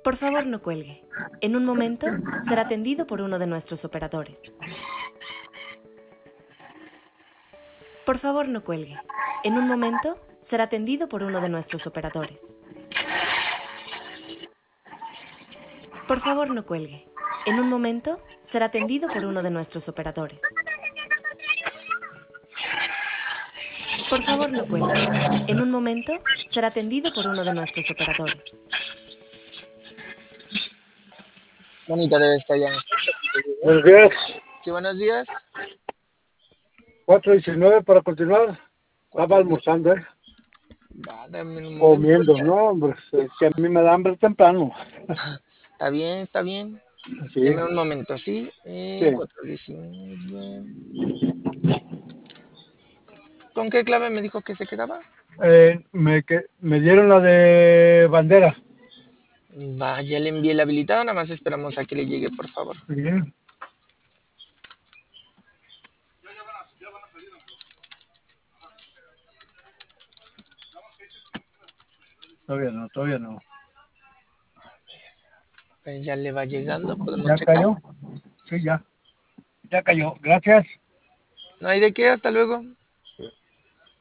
Por favor, no cuelgue. En un momento será atendido por uno de nuestros operadores. Por favor, no cuelgue. En un momento será atendido por uno de nuestros operadores. Por favor, no cuelgue. En un momento será atendido por uno de nuestros operadores. Por favor, no cuelgue. En un momento será atendido por uno de nuestros operadores. Bonita debe estar ya. Buenos días. Sí, buenos días. 4:19 para continuar. Estaba almorzando, Va, dame un momento. comiendo, ¿no? Hombre, es que a mí me da hambre temprano. Está bien, está bien. Sí, Deme un momento, ¿sí? sí. 419. ¿Con qué clave me dijo que se quedaba? Me dieron la de bandera. Va, ya le envié el habilitado, nada más esperamos a que le llegue, por favor. Sí. Todavía no. Pues ya le va llegando, podemos ¿Ya checar. cayó? Sí, ya. Ya cayó. Gracias. No hay de qué, hasta luego.